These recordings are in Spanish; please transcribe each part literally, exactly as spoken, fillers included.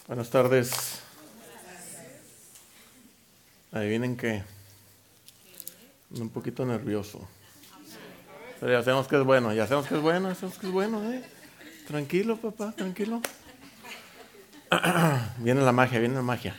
Buenas tardes. Adivinen qué. Un poquito nervioso. Pero ya sabemos que es bueno, ya sabemos que es bueno, ya sabemos que es bueno, ¿eh? Tranquilo, papá, tranquilo. Viene la magia, viene la magia.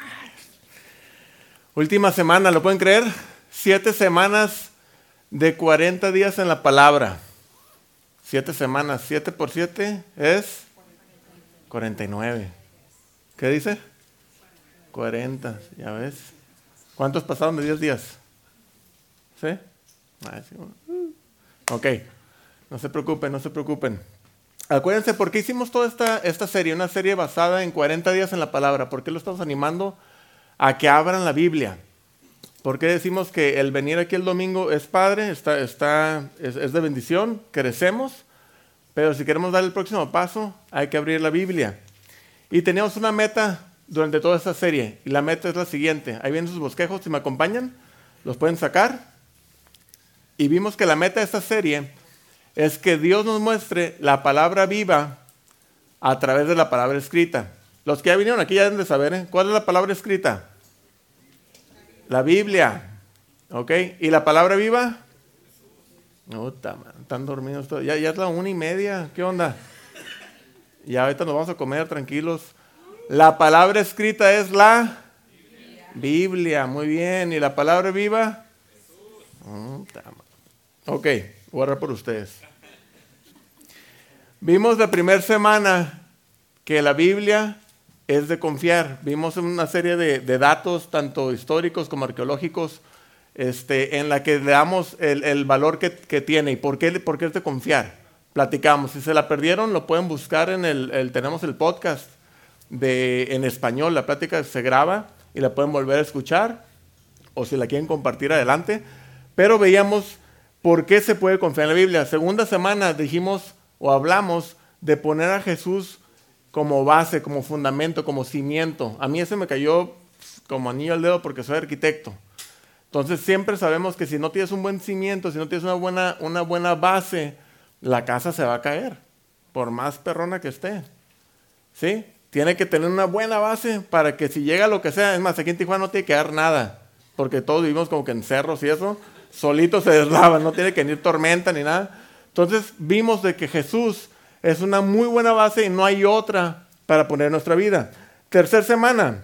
Última semana, ¿lo pueden creer? Siete semanas de cuarenta días en la palabra. Siete semanas, siete por siete es cuarenta y nueve. ¿Qué dice? cuarenta, ya ves. ¿Cuántos pasaron de diez días? ¿Sí? Ah, sí. Ok, no se preocupen, no se preocupen. Acuérdense, ¿por qué hicimos toda esta, esta serie? Una serie basada en cuarenta días en la palabra. ¿Por qué lo estamos animando a que abran la Biblia? ¿Por qué decimos que el venir aquí el domingo es padre, está, está, es, es de bendición, crecemos? Pero si queremos dar el próximo paso, hay que abrir la Biblia. Y teníamos una meta durante toda esta serie, y la meta es la siguiente. Ahí vienen sus bosquejos, si me acompañan, los pueden sacar. Y vimos que la meta de esta serie es que Dios nos muestre la palabra viva a través de la palabra escrita. Los que ya vinieron aquí ya deben de saber, ¿eh? ¿Cuál es la palabra escrita? La Biblia. ¿Ok? ¿Y la palabra viva? No, están dormidos todos. Ya, ya es la una y media. ¿Qué onda? Ya ahorita nos vamos a comer tranquilos. La palabra escrita es la Biblia. Biblia. Muy bien. ¿Y la palabra viva? Oh, ok, voy a orar por ustedes. Vimos la primera semana que la Biblia es de confiar. Vimos una serie de, de datos, tanto históricos como arqueológicos, este, en la que le damos el, el valor que, que tiene. ¿Y por qué, por qué es de confiar? Platicamos. Si se la perdieron, lo pueden buscar en el, el tenemos el podcast de, en español. La plática se graba y la pueden volver a escuchar, o si la quieren compartir, adelante. Pero veíamos por qué se puede confiar en la Biblia. Segunda semana dijimos o hablamos de poner a Jesús como base, como fundamento, como cimiento. A mí ese me cayó como anillo al dedo porque soy arquitecto. Entonces siempre sabemos que si no tienes un buen cimiento, si no tienes una buena, una buena base, la casa se va a caer, por más perrona que esté. ¿Sí? Tiene que tener una buena base para que si llega lo que sea, es más, aquí en Tijuana no tiene que dar nada, porque todos vivimos como que en cerros y eso, solito se deslava, no tiene que venir tormenta ni nada. Entonces vimos de que Jesús es una muy buena base y no hay otra para poner en nuestra vida. Tercera semana,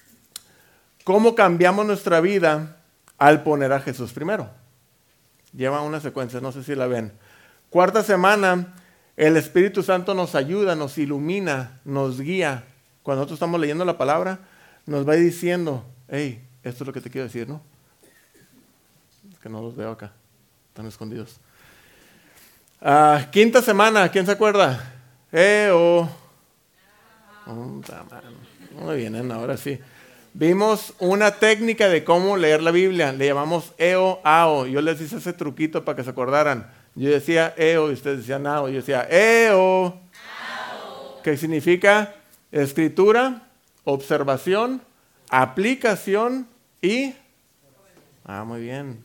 ¿cómo cambiamos nuestra vida al poner a Jesús primero? Lleva una secuencia, no sé si la ven. Cuarta semana, el Espíritu Santo nos ayuda, nos ilumina, nos guía. Cuando nosotros estamos leyendo la palabra, nos va diciendo, hey, esto es lo que te quiero decir, ¿no? Es que no los veo acá, están escondidos. Uh, quinta semana, ¿quién se acuerda? Eh, oh. Oh, muy bien, ahora sí. Vimos una técnica de cómo leer la Biblia, le llamamos E O A O. Yo les hice ese truquito para que se acordaran. Yo decía E O y ustedes decían A O. Yo decía E O, que significa escritura, observación, aplicación y... Ah, muy bien.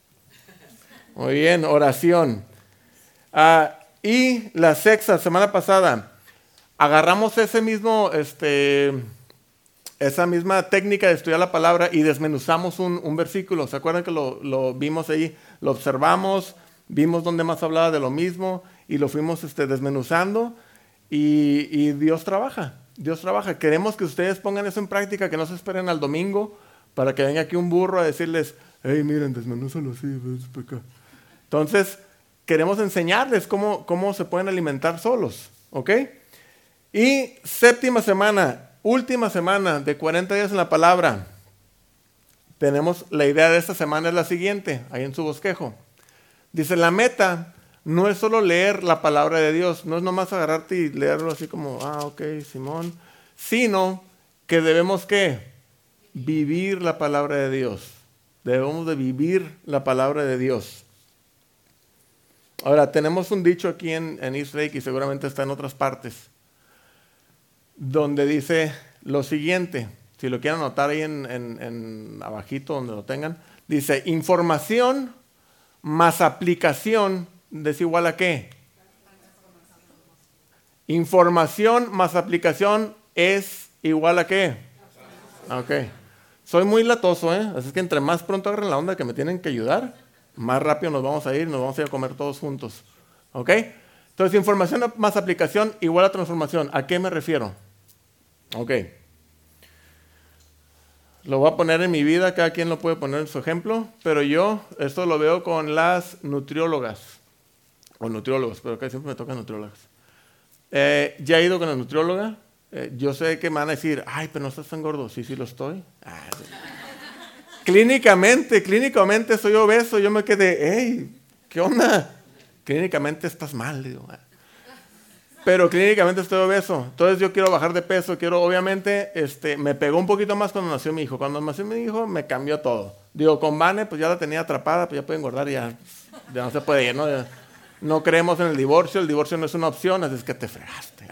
Muy bien, oración. Uh, y la sexta, semana pasada, agarramos ese mismo, este, esa misma técnica de estudiar la palabra y desmenuzamos un, un versículo. ¿Se acuerdan que lo, lo vimos ahí? Lo observamos, vimos dónde más hablaba de lo mismo y lo fuimos este, desmenuzando y, y Dios trabaja, Dios trabaja. Queremos que ustedes pongan eso en práctica, que no se esperen al domingo para que venga aquí un burro a decirles, hey, miren, desmenúzalo así, ves para acá. Entonces, queremos enseñarles cómo, cómo se pueden alimentar solos, ¿ok? Y séptima semana, última semana de cuarenta días en la palabra. Tenemos la idea de esta semana es la siguiente, ahí en su bosquejo. Dice, la meta no es solo leer la palabra de Dios, no es nomás agarrarte y leerlo así como, ah, ok, Simón, sino que debemos, ¿qué? Vivir la palabra de Dios. Debemos de vivir la palabra de Dios. Ahora, tenemos un dicho aquí en, en East Lake y seguramente está en otras partes, donde dice lo siguiente, si lo quieren anotar ahí en, en, en abajito donde lo tengan, dice, información más aplicación es igual a ¿qué? Información más aplicación es igual a qué. Ok. Soy muy latoso, ¿eh? Así que entre más pronto agarren la onda que me tienen que ayudar, más rápido nos vamos a ir, nos vamos a ir a comer todos juntos. ¿Ok? Entonces, información más aplicación igual a transformación. ¿A qué me refiero? Ok. Lo voy a poner en mi vida, cada quien lo puede poner en su ejemplo, pero yo esto lo veo con las nutriólogas, o nutriólogos, pero acá siempre me tocan nutriólogas. Eh, ya he ido con la nutrióloga, eh, yo sé que me van a decir, ay, pero no estás tan gordo. Sí, sí lo estoy. Ah, sí. Clínicamente, clínicamente soy obeso, yo me quedé, hey, ¿qué onda? Clínicamente estás mal, digo. Pero clínicamente estoy obeso, entonces yo quiero bajar de peso, quiero, obviamente, este, me pegó un poquito más cuando nació mi hijo. Cuando nació mi hijo me cambió todo. Digo, con Vane, pues ya la tenía atrapada, pues ya puede engordar, ya, ya no se puede ir, ¿no? Ya, no creemos en el divorcio, el divorcio no es una opción, así es que te fregaste.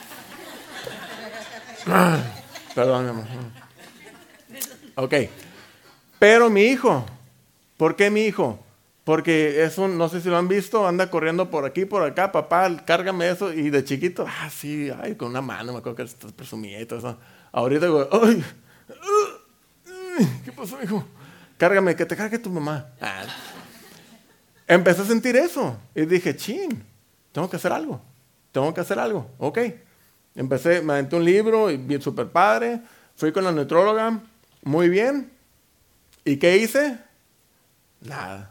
Ah. Perdón, mi amor. Ok, pero mi hijo, ¿por qué mi hijo? Porque es un, no sé si lo han visto, anda corriendo por aquí, por acá, papá, cárgame eso. Y de chiquito, ah, sí, ay, con una mano, me acuerdo que estás presumía y todo eso. Ahorita digo, ay, ¿qué pasó, hijo? Cárgame, que te cargue tu mamá. Ah. Empecé a sentir eso. Y dije, chin, tengo que hacer algo. Tengo que hacer algo. Ok. Empecé, me aventé un libro, y bien súper padre. Fui con la nutróloga, muy bien. ¿Y qué hice? Nada.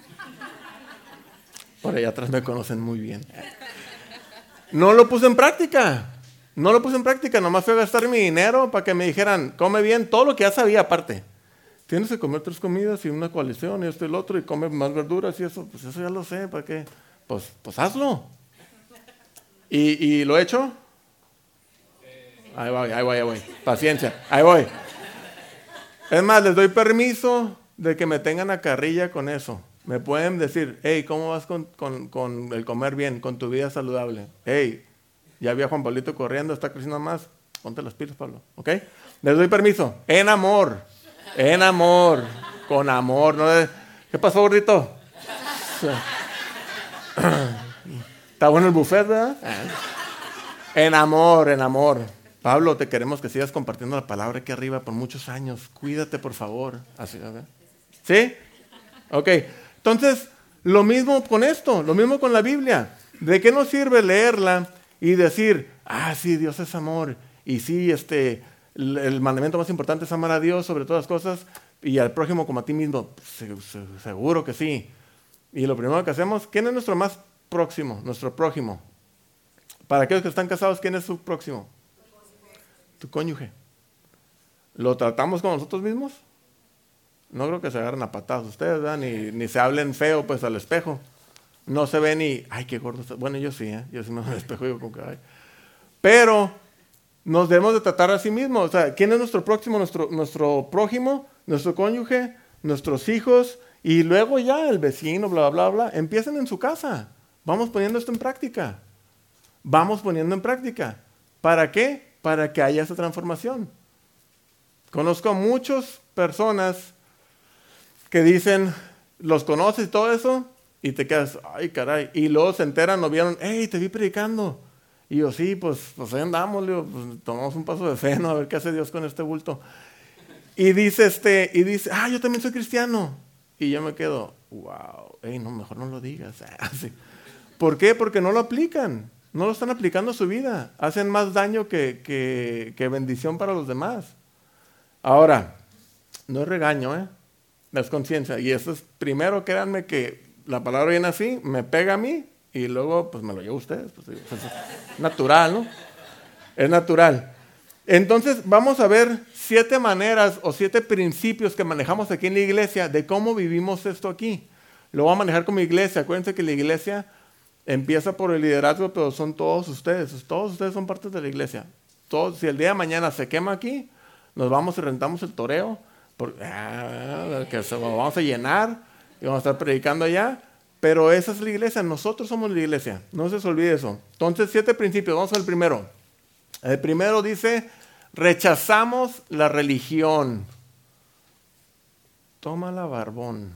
Por allá atrás me conocen muy bien. No lo puse en práctica. No lo puse en práctica. Nomás fui a gastar mi dinero para que me dijeran, come bien, todo lo que ya sabía aparte. Tienes que comer tres comidas y una coalición y esto y el otro y come más verduras y eso. Pues eso ya lo sé, ¿para qué? Pues, pues hazlo. ¿Y, y lo he hecho? Ahí voy, ahí voy, ahí voy. Paciencia, ahí voy. Es más, les doy permiso de que me tengan a carrilla con eso. Me pueden decir, hey, ¿cómo vas con, con, con el comer bien, con tu vida saludable? Hey, ya vi a Juan Pablito corriendo, está creciendo más. Ponte las pilas, Pablo, ¿ok? Les doy permiso. En amor, en amor, con amor. ¿No? ¿Qué pasó, gordito? Está bueno el buffet, ¿verdad? En amor, en amor. Pablo, te queremos que sigas compartiendo la palabra aquí arriba por muchos años. Cuídate, por favor. Así, ¿verdad? ¿Sí? Ok. Entonces, lo mismo con esto, lo mismo con la Biblia. ¿De qué nos sirve leerla y decir, ah, sí, Dios es amor, y sí, este, el, el mandamiento más importante es amar a Dios sobre todas las cosas y al prójimo como a ti mismo? Se, se, seguro que sí. Y lo primero que hacemos, ¿quién es nuestro más próximo, nuestro prójimo? Para aquellos que están casados, ¿quién es su próximo? Tu cónyuge. ¿Lo tratamos como nosotros mismos? No creo que se agarren a patadas ustedes, ¿verdad? Ni, ni se hablen feo pues al espejo. No se ven y, ay, qué gordo está. Bueno, yo sí, ¿eh? Yo sí me veo al espejo y digo como que, ay. Pero nos debemos de tratar a sí mismos. O sea, ¿quién es nuestro próximo? Nuestro, nuestro prójimo, nuestro cónyuge, nuestros hijos, y luego ya el vecino, bla, bla, bla, bla. Empiecen en su casa. Vamos poniendo esto en práctica. Vamos poniendo en práctica. ¿Para qué? Para que haya esa transformación. Conozco a muchas personas que dicen, los conoces y todo eso, y te quedas, ay, caray. Y luego se enteran o vieron, hey, te vi predicando. Y yo, sí, pues, pues ahí andamos, Leo, pues, tomamos un paso de fe, ¿no? A ver qué hace Dios con este bulto. Y dice, este, y dice, ah, yo también soy cristiano. Y yo me quedo, wow, hey, no, mejor no lo digas. Así. ¿Por qué? Porque no lo aplican. No lo están aplicando a su vida. Hacen más daño que, que, que bendición para los demás. Ahora, no es regaño, ¿eh? Es conciencia. Y eso es, primero, créanme que la palabra viene así, me pega a mí, y luego, pues me lo llevo a ustedes. Pues, pues, es natural, ¿no? Es natural. Entonces, vamos a ver siete maneras o siete principios que manejamos aquí en la iglesia de cómo vivimos esto aquí. Lo voy a manejar como iglesia. Acuérdense que la iglesia empieza por el liderazgo, pero son todos ustedes. Todos ustedes son parte de la iglesia. Todos, si el día de mañana se quema aquí, nos vamos y rentamos el toreo, por, ah, que se, vamos a llenar y vamos a estar predicando allá. Pero esa es la iglesia, nosotros somos la iglesia. No se les olvide eso. Entonces, siete principios. Vamos al primero. El primero dice, rechazamos la religión. Tómala, barbón.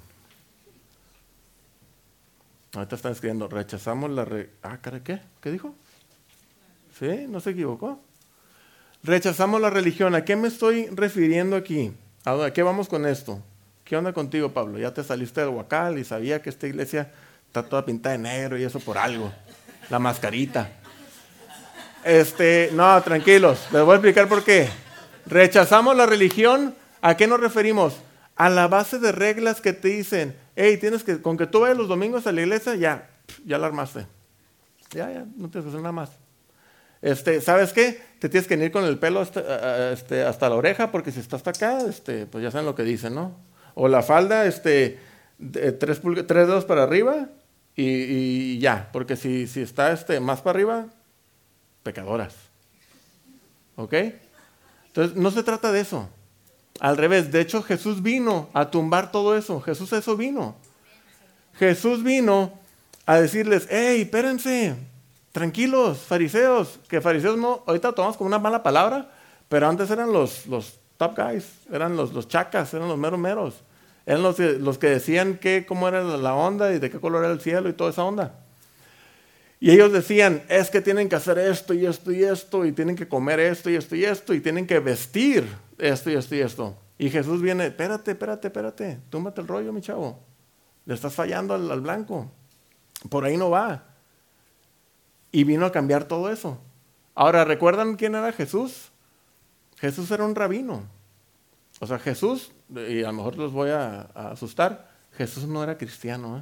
Ahorita están escribiendo, rechazamos la... Re... Ah, caray, ¿qué? ¿Qué dijo? ¿Sí? ¿No se equivocó? Rechazamos la religión. ¿A qué me estoy refiriendo aquí? ¿A qué vamos con esto? ¿Qué onda contigo, Pablo? Ya te saliste del Huacal y sabía que esta iglesia está toda pintada de negro y eso por algo. La mascarita. Este, no, tranquilos, les voy a explicar por qué. Rechazamos la religión. ¿A qué nos referimos? A la base de reglas que te dicen, hey, tienes que, con que tú vayas los domingos a la iglesia, ya, ya la armaste. Ya, ya, no tienes que hacer nada más. Este, ¿sabes qué? Te tienes que ir con el pelo hasta, este, hasta la oreja, porque si está hasta acá, este, pues ya saben lo que dicen, ¿no? O la falda, este, de tres, pulga, tres dedos para arriba y, y ya, porque si, si está este, más para arriba, pecadoras. ¿Ok? Entonces, no se trata de eso. Al revés, de hecho, Jesús vino a tumbar todo eso. Jesús a eso vino. Jesús vino a decirles, hey, espérense, tranquilos, fariseos, que fariseos no, ahorita lo tomamos como una mala palabra, pero antes eran los, los top guys, eran los, los chacas, eran los meros meros, eran los, los que decían que, cómo era la onda y de qué color era el cielo y toda esa onda. Y ellos decían, es que tienen que hacer esto y esto y esto, y tienen que comer esto y esto y esto, y tienen que vestir esto y esto y esto. Y Jesús viene, espérate, espérate, espérate, túmbate el rollo, mi chavo, le estás fallando al, al blanco, por ahí no va. Y vino a cambiar todo eso. Ahora, ¿recuerdan quién era Jesús? Jesús era un rabino. O sea, Jesús, y a lo mejor los voy a, a asustar, Jesús no era cristiano, ¿eh?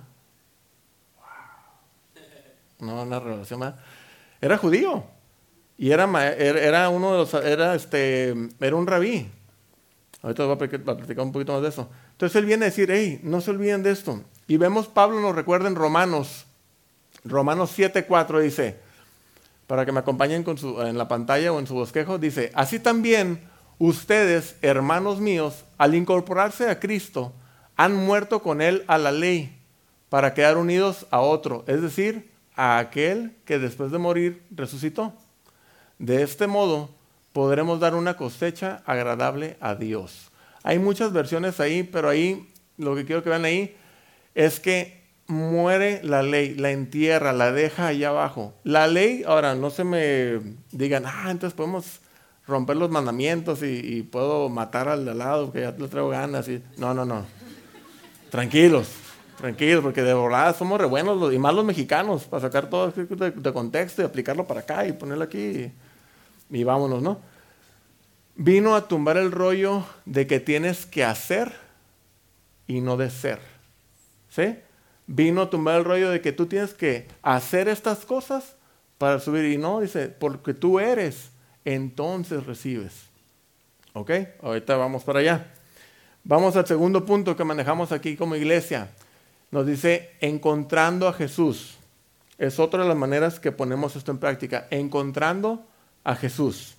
No, una relación más. Era judío. Y era, era uno de los, era este, era un rabí. Ahorita voy a platicar un poquito más de eso. Entonces él viene a decir, hey, no se olviden de esto. Y vemos, Pablo nos recuerda en Romanos, Romanos siete cuatro dice, para que me acompañen con su, en la pantalla o en su bosquejo, dice, así también ustedes, hermanos míos, al incorporarse a Cristo, han muerto con Él a la ley, para quedar unidos a otro, es decir, a aquel que después de morir resucitó. De este modo podremos dar una cosecha agradable a Dios. Hay muchas versiones ahí, pero ahí lo que quiero que vean ahí es que muere la ley, la entierra, la deja allá abajo. La ley, ahora no se me digan, ah, entonces podemos romper los mandamientos y, y puedo matar al de al lado que ya le traigo ganas. Y... No, no, no. Tranquilos. Tranquilos, porque de verdad somos re buenos, los, y más los mexicanos, para sacar todo de, de contexto y aplicarlo para acá y ponerlo aquí y, y vámonos, ¿no? Vino a tumbar el rollo de que tienes que hacer y no de ser, ¿sí? Vino a tumbar el rollo de que tú tienes que hacer estas cosas para subir, y no, dice, porque tú eres, entonces recibes. ¿Ok? Ahorita vamos para allá. Vamos al segundo punto que manejamos aquí como iglesia. Nos dice, encontrando a Jesús. Es otra de las maneras que ponemos esto en práctica. Encontrando a Jesús.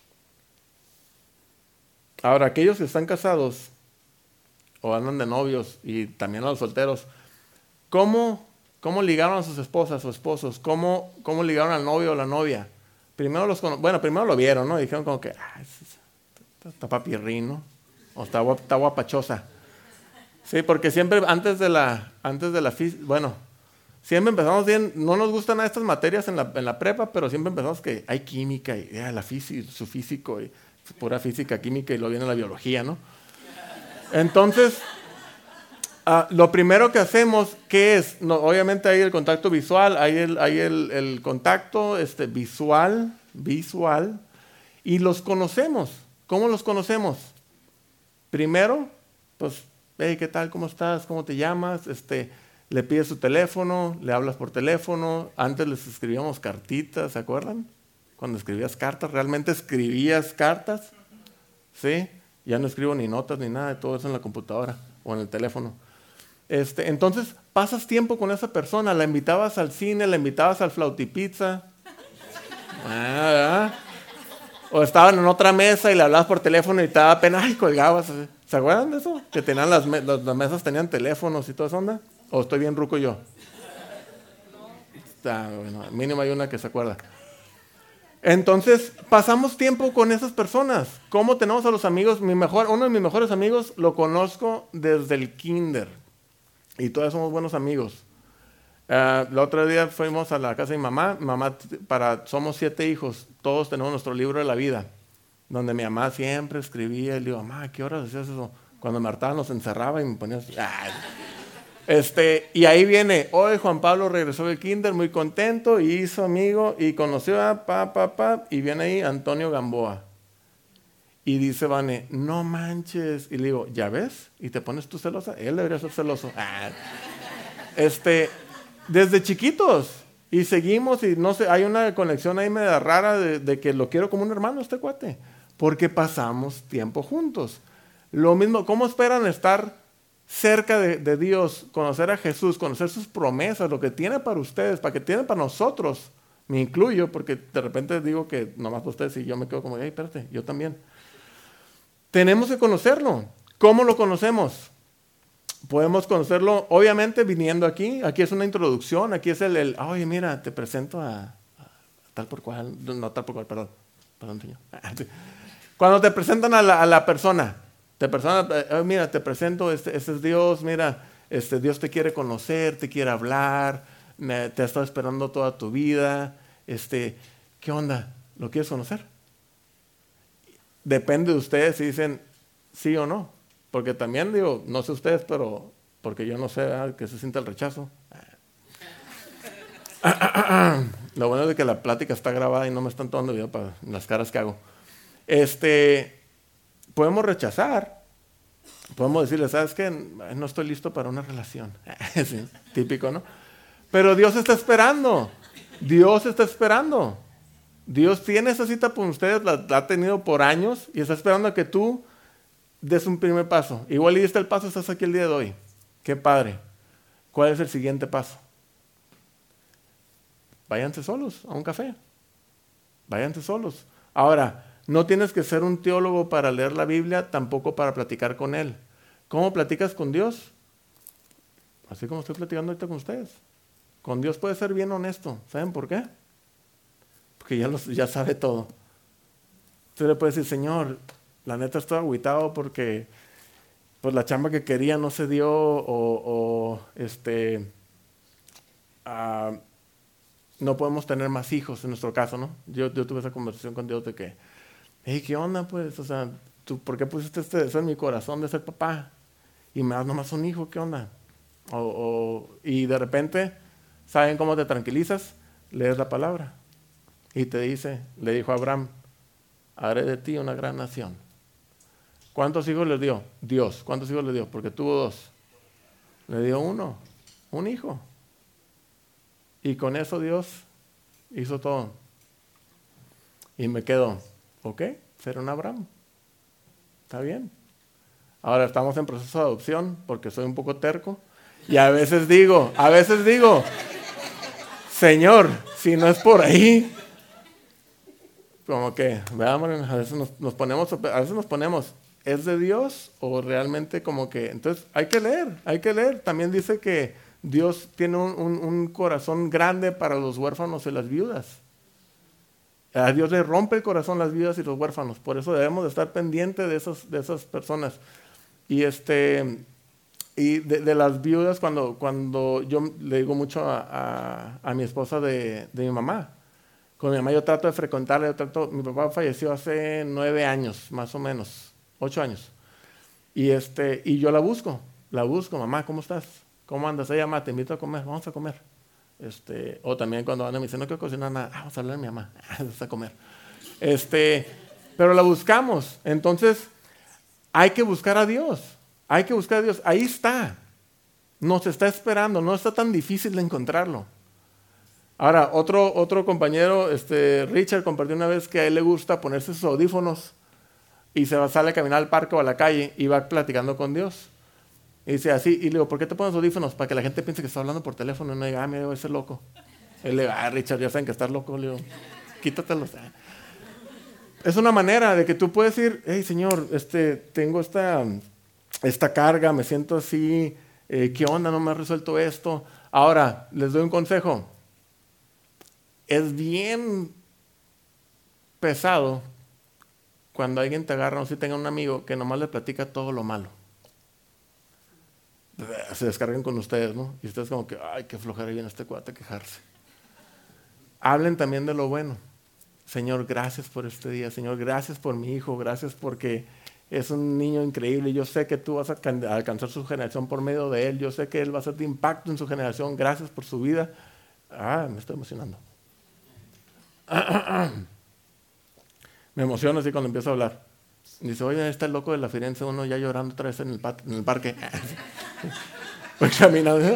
Ahora, aquellos que están casados o andan de novios y también a los solteros, ¿cómo, cómo ligaron a sus esposas o esposos? ¿Cómo, cómo ligaron al novio o la novia? Primero los bueno, primero lo vieron, ¿no? Y dijeron como que, ah, está papirrín, ¿no? O está, está guapachosa. Sí, porque siempre antes de la, antes de la, bueno, siempre empezamos bien, no nos gustan nada estas materias en la, en la prepa, pero siempre empezamos que hay química y ya, la física, su físico, y pura física, química y luego viene la biología, ¿no? Entonces, uh, lo primero que hacemos, ¿qué es? No, obviamente hay el contacto visual, hay el, hay el, el contacto este, visual, visual, y los conocemos. ¿Cómo los conocemos? Primero, pues, hey, ¿qué tal? ¿Cómo estás? ¿Cómo te llamas? Este, le pides su teléfono, le hablas por teléfono. Antes les escribíamos cartitas, ¿se acuerdan? Cuando escribías cartas, ¿realmente escribías cartas? ¿Sí? Ya no escribo ni notas ni nada, todo eso en la computadora o en el teléfono. Este, entonces, pasas tiempo con esa persona, la invitabas al cine, la invitabas al flautipizza. Ah, o estaban en otra mesa y le hablabas por teléfono y te daba pena, ay, colgabas. ¿Se acuerdan de eso? Que tenían las, me las mesas tenían teléfonos y toda esa onda. ¿O estoy bien ruco yo? Ah, bueno, mínimo hay una que se acuerda. Entonces, pasamos tiempo con esas personas. ¿Cómo tenemos a los amigos? Mi mejor, uno de mis mejores amigos lo conozco desde el kinder. Y todos somos buenos amigos. Uh, el otro día fuimos a la casa de mi mamá. Mamá, para, somos siete hijos. Todos tenemos nuestro libro de la vida. donde mi mamá siempre escribía, y le digo, mamá, ¿a qué horas hacías eso? Cuando me hartaba nos encerraba y me ponía así. ¡Ay! Este, y ahí viene, hoy Juan Pablo regresó del kinder muy contento y hizo amigo y conoció a pa, pa, pa, y viene ahí Antonio Gamboa. Y dice Vane, no manches. Y le digo, ¿ya ves? ¿Y te pones tú celosa? Él debería ser celoso. Ah. Este, desde chiquitos. Y seguimos y no sé, hay una conexión ahí media rara de, de que lo quiero como un hermano este cuate. Porque pasamos tiempo juntos. Lo mismo, ¿cómo esperan estar cerca de, de Dios, conocer a Jesús, conocer sus promesas, lo que tiene para ustedes, para que tiene para nosotros? Me incluyo porque de repente digo que nomás para ustedes y yo me quedo como, hey, espérate, yo también. Tenemos que conocerlo. ¿Cómo lo conocemos? Podemos conocerlo, obviamente, viniendo aquí. Aquí es una introducción, aquí es el, el oye, mira, te presento a, a tal por cual, no tal por cual, perdón, perdón, señor. Cuando te presentan a la, a la persona, te persona, oh, mira, te presento, este, este es Dios, mira, este, Dios te quiere conocer, te quiere hablar, me, te ha estado esperando toda tu vida, este, ¿qué onda? ¿Lo quieres conocer? Depende de ustedes si dicen sí o no. Porque también digo, no sé ustedes, pero porque yo no sé ¿verdad? Que se siente el rechazo. Lo bueno es de que la plática está grabada y no me están tomando video para las caras que hago. Este, podemos rechazar, podemos decirle, ¿sabes qué? No estoy listo para una relación. Sí, típico, ¿no? Pero Dios está esperando. Dios está esperando. Dios tiene esa cita con ustedes, la, la ha tenido por años y está esperando a que tú des un primer paso. Igual y diste el paso, estás aquí el día de hoy. Qué padre. ¿Cuál es el siguiente paso? Váyanse solos a un café. Váyanse solos. Ahora, no tienes que ser un teólogo para leer la Biblia, tampoco para platicar con Él. ¿Cómo platicas con Dios? Así como estoy platicando ahorita con ustedes. Con Dios puede ser bien honesto. ¿Saben por qué? Porque ya, los, ya sabe todo. Usted le puede decir, Señor, la neta estoy agüitado porque pues, la chamba que quería no se dio o, o este, uh, no podemos tener más hijos en nuestro caso, ¿no? Yo, yo tuve esa conversación con Dios de que, hey, ¿qué onda pues? O sea, ¿tú por qué pusiste este deseo en mi corazón de ser papá? Y me das nomás un hijo, ¿qué onda? O, o, y de repente, ¿saben cómo te tranquilizas? Lees la palabra. Y te dice, le dijo a Abraham, haré de ti una gran nación. ¿Cuántos hijos le dio? Dios. ¿Cuántos hijos le dio? Porque tuvo dos. Le dio uno, un hijo. Y con eso Dios hizo todo. Y me quedo, ok, ser un Abraham. Está bien. Ahora estamos en proceso de adopción porque soy un poco terco. Y a veces digo, a veces digo, Señor, si no es por ahí, como que, veamos, a veces nos, nos ponemos, a veces nos ponemos, ¿es de Dios o realmente como que? Entonces hay que leer, hay que leer. También dice que Dios tiene un, un, un corazón grande para los huérfanos y las viudas. A Dios le rompe el corazón las viudas y los huérfanos. Por eso debemos de estar pendientes de, esos, de esas personas. Y, este, y de, de las viudas, cuando, cuando yo le digo mucho a, a, a mi esposa de, de mi mamá. Con mi mamá yo trato de frecuentarla, yo trato, mi papá falleció hace nueve años, más o menos, ocho años. Y, este, y yo la busco, la busco, mamá, ¿cómo estás? ¿Cómo andas? Ella, mamá, te invito a comer, vamos a comer. Este, o también cuando Ana me dice, no quiero cocinar nada, ah, vamos a hablar de mi mamá, vamos a comer. Este, pero la buscamos, entonces hay que buscar a Dios, hay que buscar a Dios, ahí está, nos está esperando, no está tan difícil de encontrarlo. Ahora, otro, otro compañero, este, Richard, compartió una vez que a él le gusta ponerse sus audífonos y se va, sale a caminar al parque o a la calle y va platicando con Dios. Y dice así, y le digo, ¿por qué te pones audífonos? Para que la gente piense que está hablando por teléfono y no diga, ah, mira, ese loco. Él le digo, ah, Richard, ya saben que estás loco. Le digo, quítatelos. Es una manera de que tú puedes decir, hey, Señor, este, tengo esta, esta carga, me siento así, eh, ¿qué onda? No me has resuelto esto. Ahora, les doy un consejo. Es bien pesado cuando alguien te agarra, no sé si tenga un amigo que nomás le platica todo lo malo. Se descargan con ustedes, ¿no? Y ustedes como que, ay, qué flojera viene este cuate a quejarse. Hablen también de lo bueno. Señor, gracias por este día. Señor, gracias por mi hijo. Gracias porque es un niño increíble. Yo sé que tú vas a alcanzar su generación por medio de él. Yo sé que él va a hacer de impacto en su generación. Gracias por su vida. Ah, me estoy emocionando. Me emociono así cuando empiezo a hablar. Dice, oye, está el loco de la Firenze, uno ya llorando otra vez en el, pat- en el parque. Voy caminando.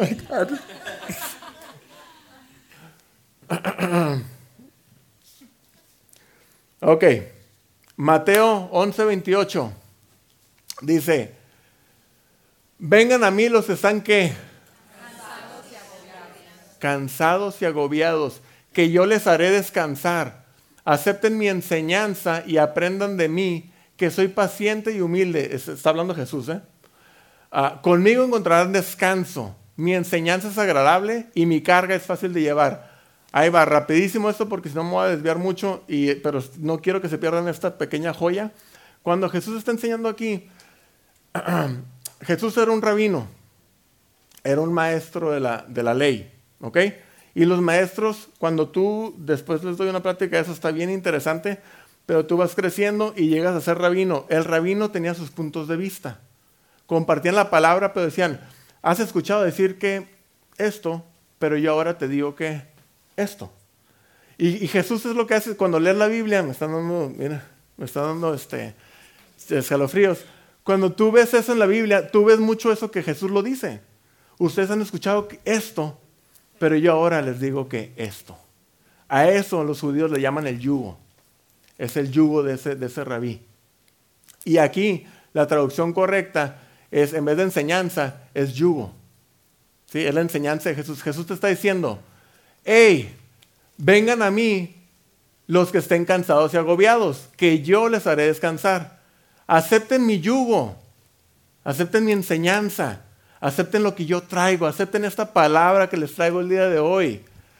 Ok, Mateo once veintiocho dice, vengan a mí los que están, ¿qué? Cansados y agobiados. Cansados y agobiados, que yo les haré descansar. Acepten mi enseñanza y aprendan de mí, que soy paciente y humilde. Está hablando Jesús, ¿eh? Ah, conmigo encontrarán descanso. Mi enseñanza es agradable y mi carga es fácil de llevar. Ahí va, rapidísimo esto porque si no me voy a desviar mucho, y, pero no quiero que se pierdan esta pequeña joya. Cuando Jesús está enseñando aquí, Jesús era un rabino, era un maestro de la, de la ley, ¿ok? Y los maestros, cuando tú, después les doy una plática, eso está bien interesante, pero tú vas creciendo y llegas a ser rabino. El rabino tenía sus puntos de vista. Compartían la palabra, pero decían, has escuchado decir que esto, pero yo ahora te digo que esto. Y, y Jesús es lo que hace cuando lees la Biblia, me está dando, mira, me está dando este, escalofríos. Cuando tú ves eso en la Biblia, tú ves mucho eso que Jesús lo dice. Ustedes han escuchado esto, pero yo ahora les digo que esto. A eso los judíos le llaman el yugo. Es el yugo de ese, de ese rabí. Y aquí la traducción correcta es, en vez de enseñanza, es yugo. ¿Sí? Es la enseñanza de Jesús. Jesús te está diciendo, hey, vengan a mí los que estén cansados y agobiados, que yo les haré descansar. Acepten mi yugo, acepten mi enseñanza, acepten lo que yo traigo, acepten esta palabra que les traigo el día de hoy.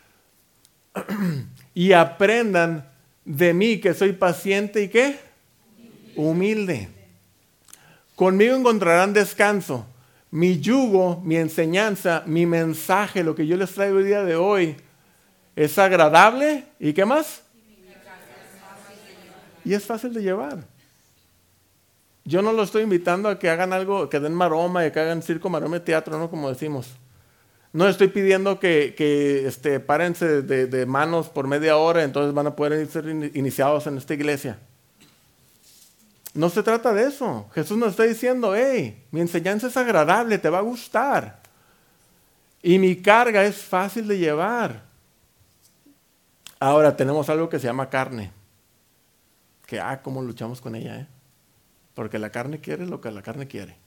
Y aprendan de mí, que soy paciente y ¿qué? Humilde. Conmigo encontrarán descanso. Mi yugo, mi enseñanza, mi mensaje, lo que yo les traigo el día de hoy, es agradable. ¿Y qué más? Y es fácil de llevar. Yo no lo estoy invitando a que hagan algo, que den maroma y que hagan circo, maroma y teatro, ¿no? Como decimos. No estoy pidiendo que, que este, párense de, de manos por media hora, entonces van a poder ser iniciados en esta iglesia. No se trata de eso. Jesús nos está diciendo, hey, mi enseñanza es agradable, te va a gustar. Y mi carga es fácil de llevar. Ahora tenemos algo que se llama carne. Que, ah, cómo luchamos con ella, ¿eh? Porque la carne quiere lo que la carne quiere.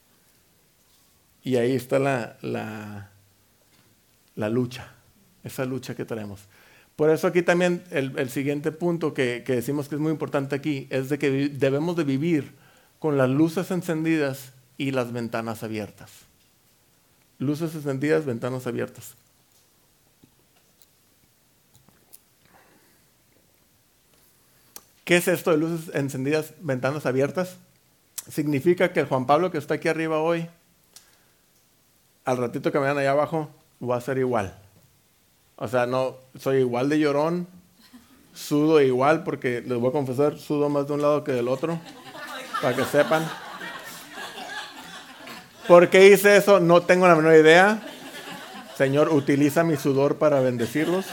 Y ahí está la, la, la lucha, esa lucha que tenemos. Por eso aquí también el, el siguiente punto que, que decimos que es muy importante aquí es de que debemos de vivir con las luces encendidas y las ventanas abiertas. Luces encendidas, ventanas abiertas. ¿Qué es esto de luces encendidas, ventanas abiertas? Significa que el Juan Pablo que está aquí arriba hoy, al ratito que me vean allá abajo, va a ser igual. O sea, no, soy igual de llorón, sudo igual, porque les voy a confesar, sudo más de un lado que del otro, para que sepan. ¿Por qué hice eso? No tengo la menor idea. Señor, utiliza mi sudor para bendecirlos.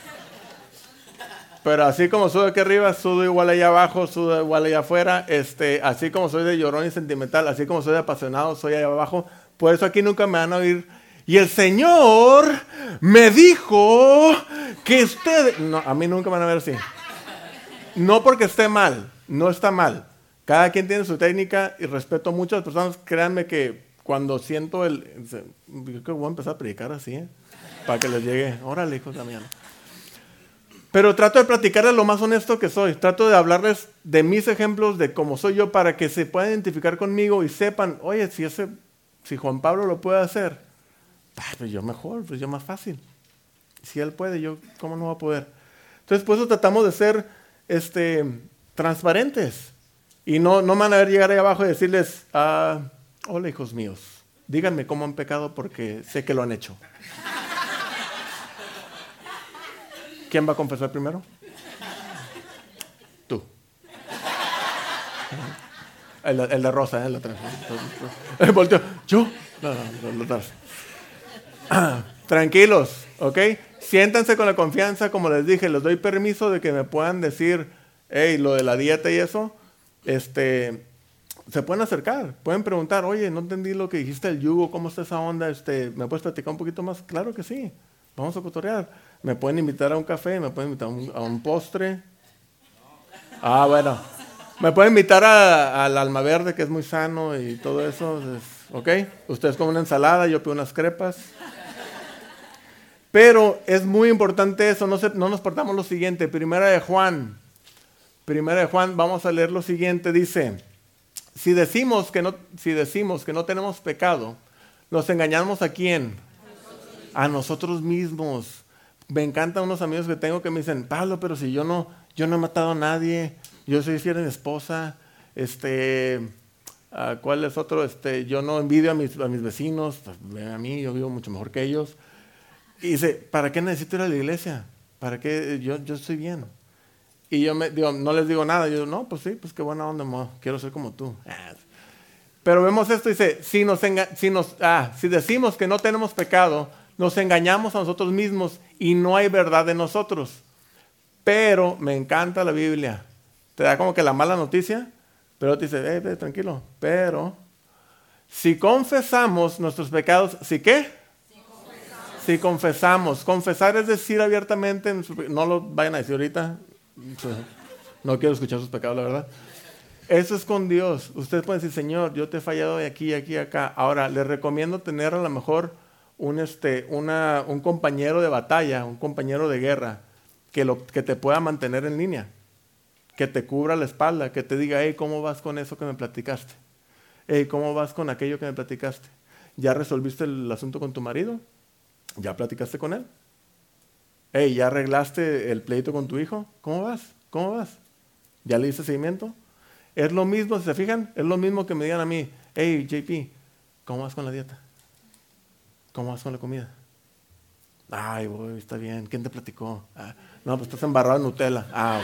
Pero así como sudo aquí arriba, sudo igual allá abajo, sudo igual allá afuera. Este, así como soy de llorón y sentimental, así como soy de apasionado, soy allá abajo. Por eso aquí nunca me van a oír. Y el Señor me dijo que usted... No, a mí nunca me van a ver así. No porque esté mal, no está mal. Cada quien tiene su técnica y respeto mucho a las personas. Créanme que cuando siento el... Yo creo que voy a empezar a predicar así, ¿eh? Para que les llegue. Órale, hijos de la mañana. Pero trato de platicarles lo más honesto que soy. Trato de hablarles de mis ejemplos, de cómo soy yo, para que se puedan identificar conmigo y sepan, oye, si ese, si Juan Pablo lo puede hacer, pues yo mejor, pues yo más fácil. Si él puede, yo cómo no va a poder. Entonces, por eso tratamos de ser este, transparentes. Y no, no me van a ver llegar ahí abajo y decirles, ah, hola hijos míos, díganme cómo han pecado porque sé que lo han hecho. ¿Quién va a confesar primero? El, el de rosa, ¿eh? El de atrás. Volteo. ¿Yo? No, no, el de atrás. Tranquilos, ¿ok? Siéntanse con la confianza, como les dije, les doy permiso de que me puedan decir, hey, lo de la dieta y eso, este, se pueden acercar, pueden preguntar, oye, no entendí lo que dijiste del yugo, ¿cómo está esa onda? Este, ¿me puedes platicar un poquito más? Claro que sí, vamos a cotorrear. Me pueden invitar a un café, me pueden invitar a un, a un postre. Ah, bueno. Me pueden invitar al Alma Verde, que es muy sano y todo eso, ¿ok? Ustedes comen una ensalada, yo pido unas crepas. Pero es muy importante eso, no, se, no nos perdamos lo siguiente. Primera de Juan, Primera de Juan, vamos a leer lo siguiente, dice, si decimos que no, si decimos que no tenemos pecado, ¿nos engañamos a quién? A nosotros mismos. Me encantan unos amigos que tengo que me dicen, Pablo, pero si yo no, yo no he matado a nadie, yo soy fiel a mi esposa, este, uh, ¿cuál es otro? Este, yo no envidio a mis, a mis vecinos, pues, a mí yo vivo mucho mejor que ellos. Y dice, ¿para qué necesito ir a la iglesia? ¿Para qué? Yo, yo estoy bien. Y yo me, digo, no les digo nada. Yo digo, no, pues sí, pues qué buena onda, mo. Quiero ser como tú. Pero vemos esto, dice, si, nos enga si, nos, ah, si decimos que no tenemos pecado, nos engañamos a nosotros mismos y no hay verdad en nosotros. Pero me encanta la Biblia. Te da como que la mala noticia, pero te dice, hey, hey, tranquilo. Pero si confesamos nuestros pecados, ¿sí qué? Si confesamos, confesar es decir abiertamente, no lo vayan a decir ahorita, no quiero escuchar sus pecados, la verdad. Eso es con Dios. Ustedes pueden decir, Señor, yo te he fallado de aquí, aquí, acá. Ahora, les recomiendo tener a lo mejor un, este, una, un compañero de batalla, un compañero de guerra, que, lo, que te pueda mantener en línea, que te cubra la espalda, que te diga, hey, ¿cómo vas con eso que me platicaste? Hey, ¿cómo vas con aquello que me platicaste? ¿Ya resolviste el asunto con tu marido? ¿Ya platicaste con él? Hey, ¿ya arreglaste el pleito con tu hijo? ¿Cómo vas? ¿Cómo vas? ¿Ya le diste seguimiento? Es lo mismo, si se fijan, es lo mismo que me digan a mí, hey, J P, ¿cómo vas con la dieta? ¿Cómo vas con la comida? Ay, voy, está bien. ¿Quién te platicó? Ah, no, pues estás embarrado en Nutella. Ah,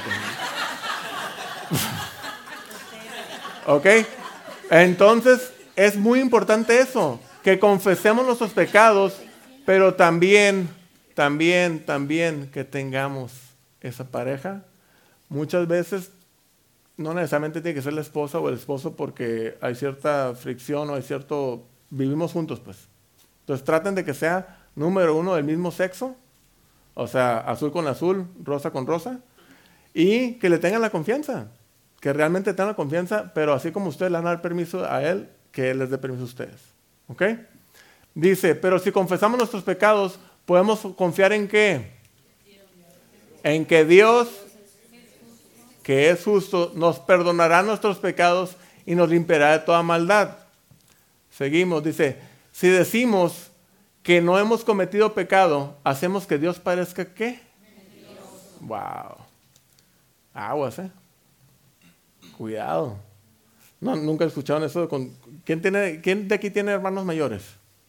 ok. Ok. Entonces, es muy importante eso, que confesemos nuestros pecados, pero también, también, también que tengamos esa pareja. Muchas veces no necesariamente tiene que ser la esposa o el esposo porque hay cierta fricción o hay cierto... Vivimos juntos, pues. Entonces traten de que sea número uno del mismo sexo, o sea, azul con azul, rosa con rosa, y que le tengan la confianza, que realmente tengan la confianza, pero así como ustedes le van a dar permiso a él, que él les dé permiso a ustedes. ¿Ok? Dice, pero si confesamos nuestros pecados, ¿podemos confiar en qué? En que Dios, que es justo, nos perdonará nuestros pecados y nos limpiará de toda maldad. Seguimos, dice, si decimos que no hemos cometido pecado, ¿hacemos que Dios parezca qué? Mentiroso. Wow. Aguas, ¿eh? Cuidado. No, nunca he escuchado eso. Con, ¿quién, tiene, ¿Quién de aquí tiene hermanos mayores?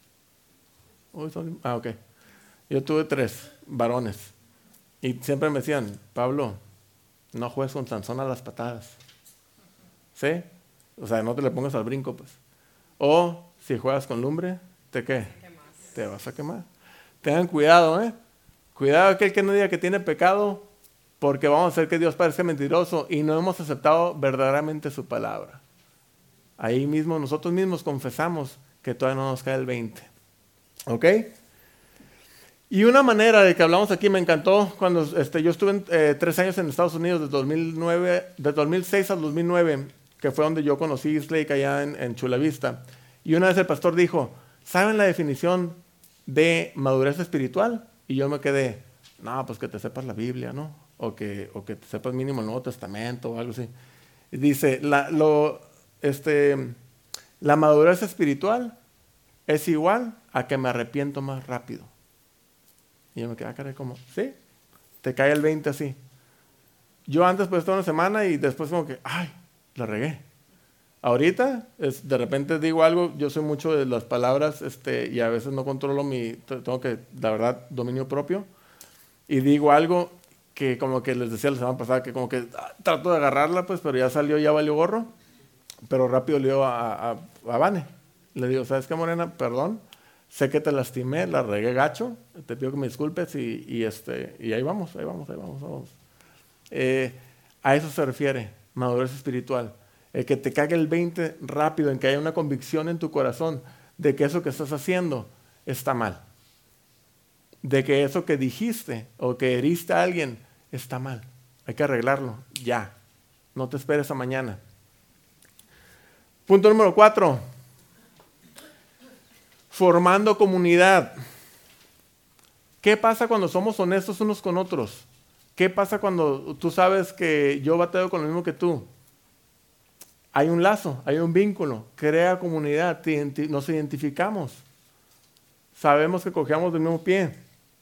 Ah, ok. Yo tuve tres varones. Y siempre me decían, Pablo, no juegues con Sansón a las patadas. ¿Sí? O sea, no te le pongas al brinco, pues. O si juegas con lumbre, ¿te qué? Te vas a quemar. Tengan cuidado, ¿eh? Cuidado aquel que no diga que tiene pecado, porque vamos a hacer que Dios parezca mentiroso y no hemos aceptado verdaderamente su palabra. Ahí mismo nosotros mismos confesamos que todavía no nos cae el veinte. ¿Ok? Y una manera de que hablamos aquí me encantó cuando este, yo estuve en, eh, tres años en Estados Unidos, de dos mil nueve, de dos mil seis al dos mil nueve, que fue donde yo conocí East Lake allá en, en Chula Vista. Y una vez el pastor dijo, ¿saben la definición de madurez espiritual? Y yo me quedé, no, pues que te sepas la Biblia, ¿no? O que, o que te sepas mínimo el Nuevo Testamento o algo así. Y dice, la, lo, este, la madurez espiritual es igual a que me arrepiento más rápido. Y yo me quedé, ah, caray, ¿cómo? ¿Sí? Te cae el veinte así. Yo antes pues toda una semana y después como que, ay, la regué. Ahorita, es, de repente digo algo, yo soy mucho de las palabras este, y a veces no controlo mi, tengo que, la verdad, dominio propio. Y digo algo que como que les decía la semana pasada, que como que ah, trato de agarrarla, pues, pero ya salió, ya valió gorro. Pero rápido le digo a, a, a Vane, le digo, ¿sabes qué, Morena? Perdón, sé que te lastimé, la regué gacho, te pido que me disculpes y, y, este, y ahí vamos, ahí vamos, ahí vamos, ahí vamos. Eh, a eso se refiere madurez espiritual. El que te caiga el veinte rápido, en que haya una convicción en tu corazón de que eso que estás haciendo está mal. De que eso que dijiste o que heriste a alguien está mal. Hay que arreglarlo ya. No te esperes a mañana. Punto número cuatro. Formando comunidad. ¿Qué pasa cuando somos honestos unos con otros? ¿Qué pasa cuando tú sabes que yo batallo con lo mismo que tú? Hay un lazo, hay un vínculo, crea comunidad, nos identificamos. Sabemos que cojeamos del mismo pie.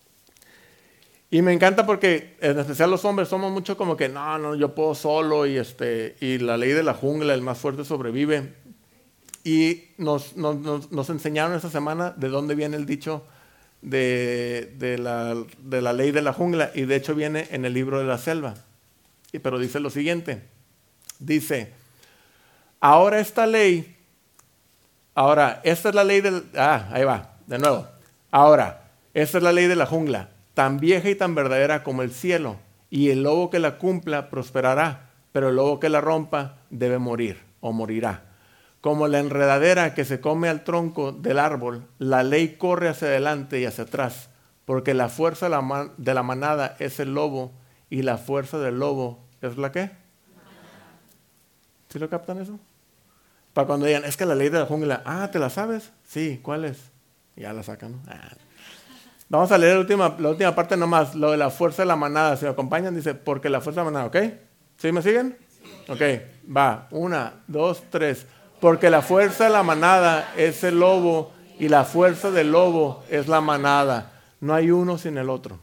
Y me encanta porque, en especial los hombres, somos mucho como que, no, no, yo puedo solo y, este, y la ley de la jungla, el más fuerte sobrevive. Y nos, nos, nos, nos enseñaron esta semana de dónde viene el dicho de, de, la, de la ley de la jungla. Y de hecho viene en el libro de la selva. Y, pero dice lo siguiente, dice, ahora esta ley, ahora, esta es la ley del, ah, ahí va, de nuevo. Ahora, esta es la ley de la jungla, tan vieja y tan verdadera como el cielo, y el lobo que la cumpla prosperará, pero el lobo que la rompa debe morir o morirá. Como la enredadera que se come al tronco del árbol, la ley corre hacia adelante y hacia atrás, porque la fuerza de la, man- de la manada es el lobo, y la fuerza del lobo es la ¿qué? ¿Sí lo captan eso? Para cuando digan, es que la ley de la jungla, ah, ¿te la sabes? Sí, ¿cuál es? Ya la sacan, ¿no? Ah. Vamos a leer la última, la última parte nomás, lo de la fuerza de la manada. Si me acompañan, dice, porque la fuerza de la manada, ¿ok? ¿Sí me siguen? Ok, va, una, dos, tres. Porque la fuerza de la manada es el lobo y la fuerza del lobo es la manada. No hay uno sin el otro.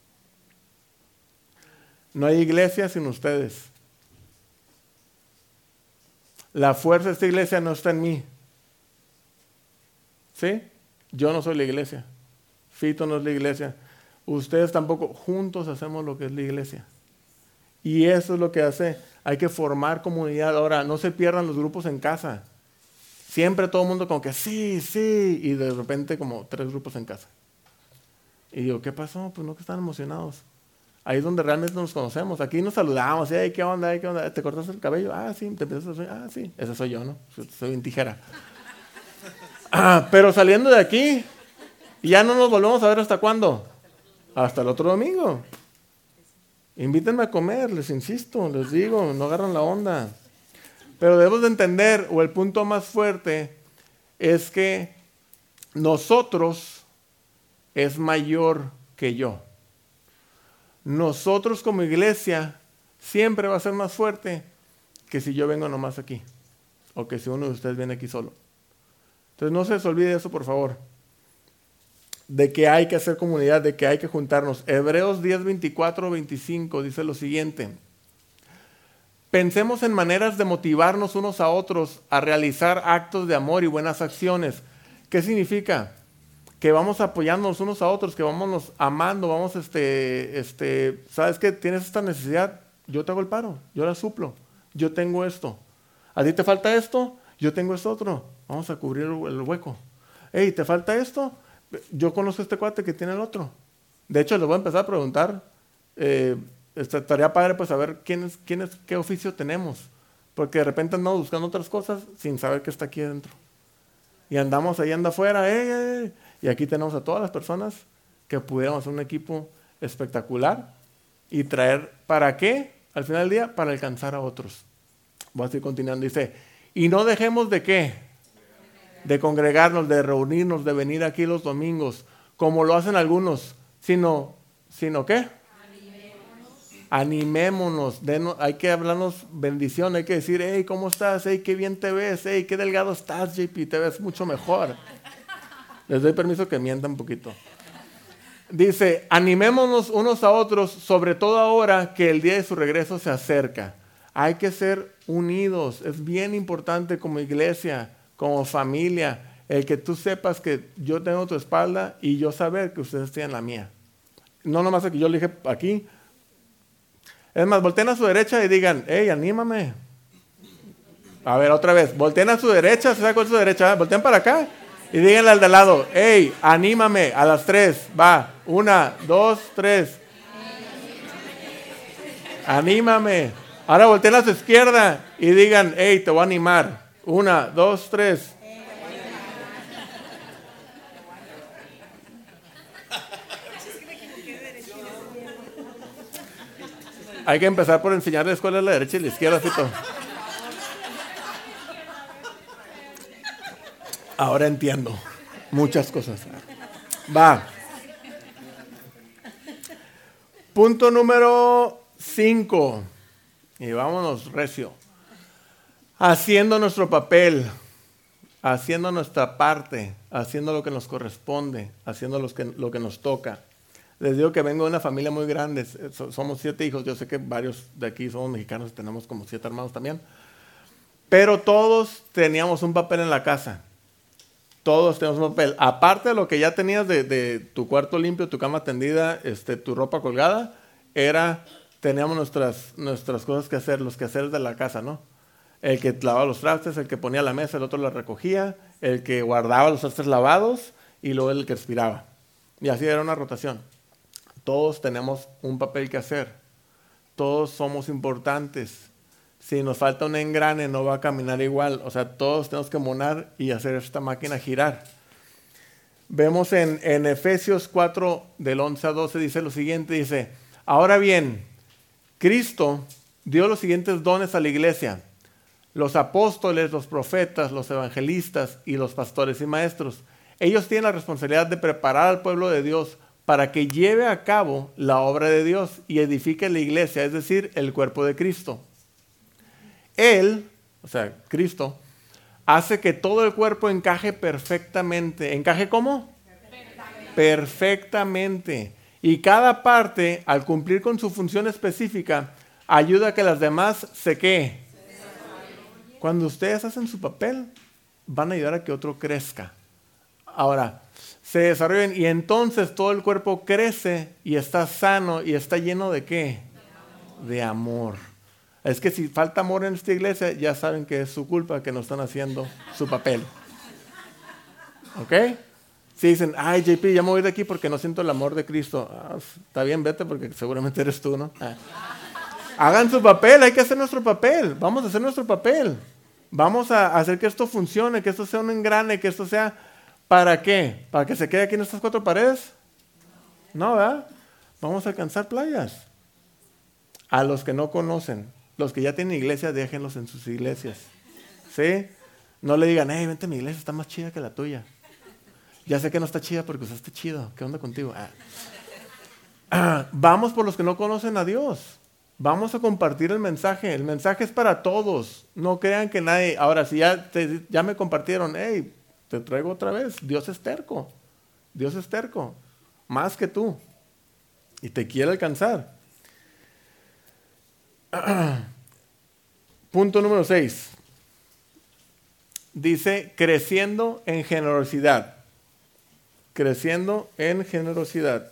No hay iglesia sin ustedes. La fuerza de esta iglesia no está en mí. ¿Sí? Yo no soy la iglesia. Fito no es la iglesia. Ustedes tampoco. Juntos hacemos lo que es la iglesia. Y eso es lo que hace. Hay que formar comunidad. Ahora, no se pierdan los grupos en casa. Siempre todo el mundo como que sí, sí. Y de repente como tres grupos en casa. Y digo, ¿qué pasó? Pues no que están emocionados. Ahí es donde realmente nos conocemos. Aquí nos saludamos. Hey, ¿qué onda? ¿Qué onda? ¿Te cortaste el cabello? Ah, sí. ¿Te empiezas a hacer? Ah, sí. Ese soy yo, ¿no? Soy en tijera. Ah, pero saliendo de aquí, ya no nos volvemos a ver hasta cuándo. Hasta el otro domingo. Invítenme a comer, les insisto, les digo, no agarran la onda. Pero debemos de entender, o el punto más fuerte, es que nosotros es mayor que yo. Nosotros como iglesia siempre va a ser más fuerte que si yo vengo nomás aquí. O que si uno de ustedes viene aquí solo. Entonces no se les olvide eso, por favor. De que hay que hacer comunidad, de que hay que juntarnos. Hebreos diez, veinticuatro, veinticinco dice lo siguiente. Pensemos en maneras de motivarnos unos a otros a realizar actos de amor y buenas acciones. ¿Qué significa? Que vamos apoyándonos unos a otros, que vamos amando, vamos, este, este, ¿sabes qué? Tienes esta necesidad, yo te hago el paro, yo la suplo, yo tengo esto. ¿A ti te falta esto? Yo tengo esto otro. Vamos a cubrir el hueco. Hey, ¿te falta esto? Yo conozco a este cuate que tiene el otro. De hecho, les voy a empezar a preguntar, eh, estaría padre pues saber quién es, quién es, qué oficio tenemos. Porque de repente andamos buscando otras cosas sin saber qué está aquí adentro. Y andamos ahí anda afuera, hey, hey, hey. Y aquí tenemos a todas las personas que pudiéramos hacer un equipo espectacular y traer, ¿para qué? Al final del día, para alcanzar a otros. Voy a seguir continuando. Dice, y no dejemos de qué, de congregarnos, de reunirnos, de venir aquí los domingos, como lo hacen algunos, sino, sino ¿qué? Animémonos. Animémonos. Denos, hay que hablarnos bendición, hay que decir, hey, ¿cómo estás? Hey, qué bien te ves. Hey, qué delgado estás, J P, te ves mucho mejor. Les doy permiso que mientan un poquito. Dice, animémonos unos a otros, sobre todo ahora que el día de su regreso se acerca. Hay que ser unidos. Es bien importante como iglesia, como familia, el que tú sepas que yo tengo tu espalda y yo saber que ustedes tienen la mía. No nomás que yo le dije aquí. Es más, volteen a su derecha y digan, hey, anímame. A ver, otra vez. Volteen a su derecha. ¿Se sabe cuál es su derecha? Volteen para acá. Y díganle al de al lado. Hey, anímame. A las tres. Va. Una, dos, tres. Anímame. Ahora volteen a su izquierda. Y digan, hey, te voy a animar. Una, dos, tres. Hay que empezar por enseñarles cuál es la derecha y la izquierda, Fito. Ahora entiendo muchas cosas. Va. Punto número cinco. Y vámonos recio. Haciendo nuestro papel, haciendo nuestra parte, haciendo lo que nos corresponde, haciendo lo que, lo que nos toca. Les digo que vengo de una familia muy grande, somos siete hijos, yo sé que varios de aquí somos mexicanos, tenemos como siete hermanos también, pero todos teníamos un papel en la casa, todos teníamos un papel, aparte de lo que ya tenías de, de tu cuarto limpio, tu cama tendida, este, tu ropa colgada, era, teníamos nuestras, nuestras cosas que hacer, los quehaceres de la casa, ¿no? El que lavaba los trastes, el que ponía la mesa, el otro la recogía, el que guardaba los trastes lavados y luego el que expiraba, y así era una rotación. Todos tenemos un papel que hacer. Todos somos importantes. Si nos falta un engrane, no va a caminar igual. O sea, todos tenemos que monar y hacer esta máquina girar. Vemos en, en Efesios cuatro, del once a doce, dice lo siguiente, dice, ahora bien, Cristo dio los siguientes dones a la iglesia. Los apóstoles, los profetas, los evangelistas y los pastores y maestros. Ellos tienen la responsabilidad de preparar al pueblo de Dios para que lleve a cabo la obra de Dios y edifique la iglesia, es decir, el cuerpo de Cristo. Él, o sea, Cristo, hace que todo el cuerpo encaje perfectamente. ¿Encaje cómo? Perfectamente. Perfectamente. Y cada parte, al cumplir con su función específica, ayuda a que las demás se ¿qué? Cuando ustedes hacen su papel, van a ayudar a que otro crezca. Ahora, se desarrollan y entonces todo el cuerpo crece y está sano y está lleno de ¿qué? De amor. Es que si falta amor en esta iglesia, ya saben que es su culpa que no están haciendo su papel. ¿Ok? Si dicen, ay J P, ya me voy de aquí porque no siento el amor de Cristo. Ah, está bien, vete porque seguramente eres tú, ¿no? Ah. Hagan su papel, hay que hacer nuestro papel. Vamos a hacer nuestro papel. Vamos a hacer que esto funcione, que esto sea un engrane, que esto sea... ¿Para qué? ¿Para que se quede aquí en estas cuatro paredes? No, ¿verdad? Vamos a alcanzar playas. A los que no conocen, los que ya tienen iglesia, déjenlos en sus iglesias. ¿Sí? No le digan, hey, vente a mi iglesia, está más chida que la tuya. Ya sé que no está chida porque usaste chido. ¿Qué onda contigo? Ah. Ah, vamos por los que no conocen a Dios. Vamos a compartir el mensaje. El mensaje es para todos. No crean que nadie... Ahora, si ya, te, ya me compartieron, hey, te traigo otra vez. Dios es terco. Dios es terco. Más que tú. Y te quiere alcanzar. Punto número seis. Dice, creciendo en generosidad. Creciendo en generosidad.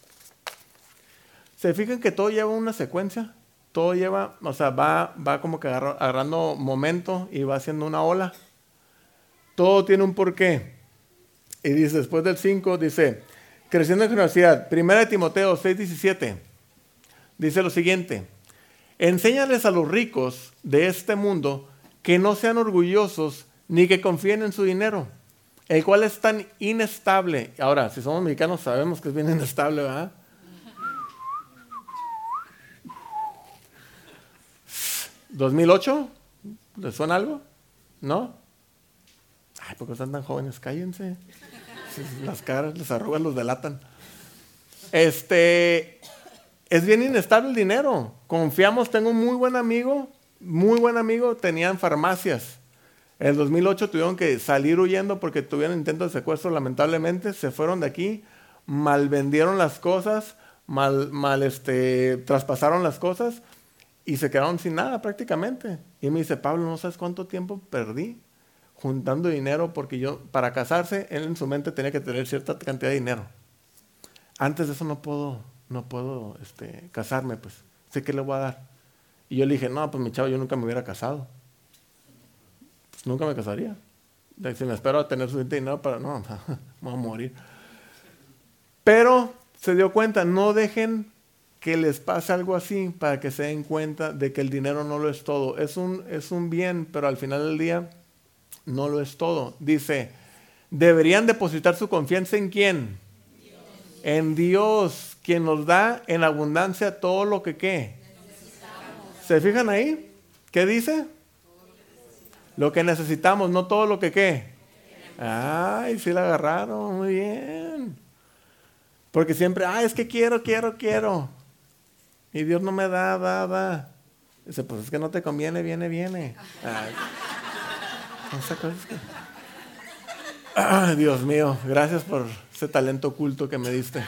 ¿Se fijan que todo lleva una secuencia? Todo lleva, o sea, va, va como que agarra, agarrando momento y va haciendo una ola. Todo tiene un porqué. Y dice, después del cinco, dice, creciendo en generosidad. Primera de Timoteo seis diecisiete. Dice lo siguiente. Enséñales a los ricos de este mundo que no sean orgullosos ni que confíen en su dinero, el cual es tan inestable. Ahora, si somos mexicanos sabemos que es bien inestable, ¿verdad? ¿dos mil ocho? ¿Les suena algo? ¿No? Ay, ¿por qué están tan jóvenes? Cállense. Las caras, las arrugas los delatan. Este, es bien inestable el dinero. Confiamos, tengo un muy buen amigo, muy buen amigo, tenían farmacias. En el dos mil ocho tuvieron que salir huyendo porque tuvieron intentos de secuestro, lamentablemente. Se fueron de aquí, mal vendieron las cosas, mal, mal este, traspasaron las cosas y se quedaron sin nada prácticamente. Y me dice, Pablo, ¿no sabes cuánto tiempo perdí juntando dinero? Porque yo, para casarse, él en su mente tenía que tener cierta cantidad de dinero. Antes de eso no puedo, no puedo este, casarme, pues. Sé que le voy a dar. Y yo le dije, no, pues mi chavo, yo nunca me hubiera casado. nunca me casaría. Si me espero a tener suficiente dinero para... No, me voy a morir. Pero se dio cuenta, no dejen que les pase algo así para que se den cuenta de que el dinero no lo es todo. Es un, es un bien, pero al final del día no lo es todo. Dice, deberían depositar su confianza ¿en quién? Dios. En Dios, quien nos da en abundancia todo lo que ¿qué? Necesitamos. ¿Se fijan ahí? ¿Qué dice? Lo que necesitamos, no todo lo que ¿qué? Ay, sí la agarraron, muy bien. Porque siempre, ay, es que quiero, quiero, quiero. Y Dios no me da, da, da. Dice, pues es que no te conviene, viene, viene. Ay, esa cosa es que... Ay, Dios mío, gracias por ese talento oculto que me diste.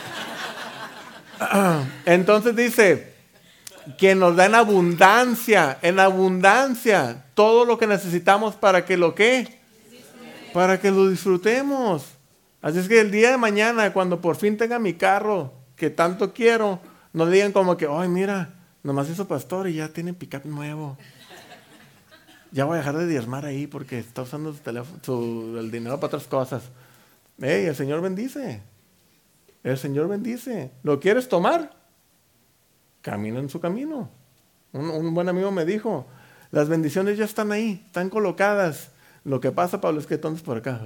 Entonces dice, que nos da en abundancia, en abundancia, todo lo que necesitamos para que lo que, para que lo disfrutemos. Así es que el día de mañana, cuando por fin tenga mi carro, que tanto quiero, no digan como que, ay, mira, nomás hizo pastor y ya tiene pick-up nuevo. Ya voy a dejar de diezmar ahí porque está usando su teléfono, su, el dinero para otras cosas. Ey, el Señor bendice. El Señor bendice. ¿Lo quieres tomar? Camina en su camino. Un, un buen amigo me dijo, las bendiciones ya están ahí, están colocadas. Lo que pasa, Pablo, es que tú andas por acá.